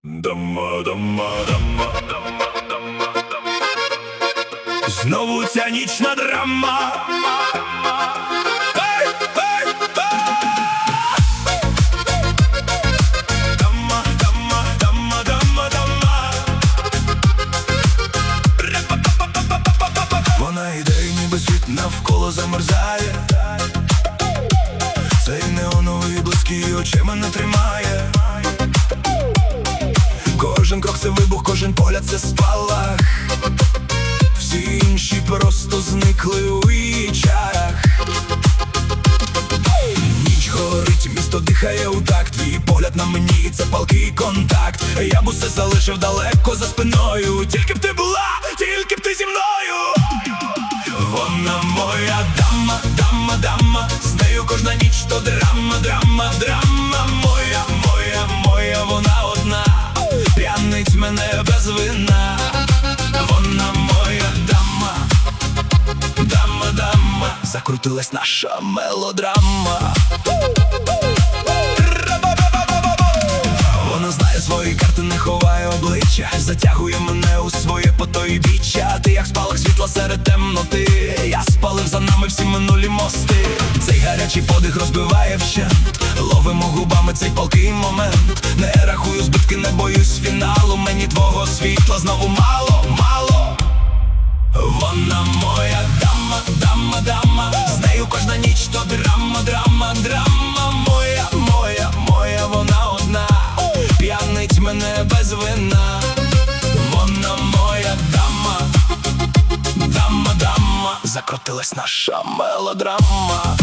Дама, дама, дама, дама, дама, дама. Знову ця нічна драма. Ей, ей, ей! Дама, дама, дама, дама, дама. Вона йде і ніби світ навколо замерзає. Цей неоновий близький очима не тримає. Кожен крок це вибух, кожен погляд це спалах. Всі інші просто зникли у її чарах. Ніч горить, місто дихає у такт. Твій погляд на мені, це палкий контакт. Я б усе залишив далеко за спиною. Тільки б ти була, тільки б ти зі мною. Вона моя дама, дама, дама. З нею кожна ніч то драма, драма, драма. Моя, моя, моя, вона одна. П'янить мене без вина. Вона моя дама, дама, дама. Закрутилась наша мелодрама. Вона знає свої карти, не ховає обличчя. Затягує мене у своє потойбіччя. Ти як спалах світла серед темноти. Я спалив за нами всі минулі мости. Цей гарячий подих розбиває вщент. Ловимо губами цей палкий момент. Не рахую збитки, не боюсь фіналу. Мені твого світла знову мало, мало. Вона моя дама, дама, дама. З нею кожна ніч то драма, драма, драма. Моя, моя, моя, вона одна. П'янить мене без вина. Вона моя дама, дама, дама. Закрутилась наша мелодрама.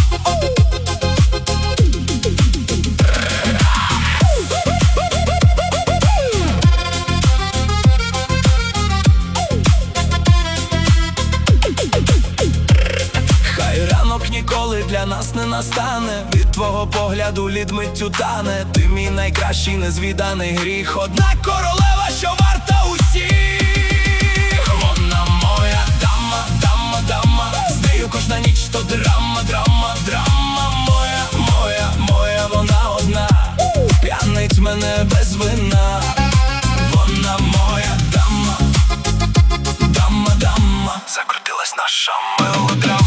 Ніколи для нас не настане. Від твого погляду лід миттю тане. Ти мій найкращий незвіданий гріх. Одна королева, що варта усіх. Вона моя дама, дама, дама. З нею кожна ніч то драма, драма, драма. Моя, моя, моя, вона одна. П'янить мене без вина. Вона моя дама, дама, дама. Закрутилась наша мелодрама.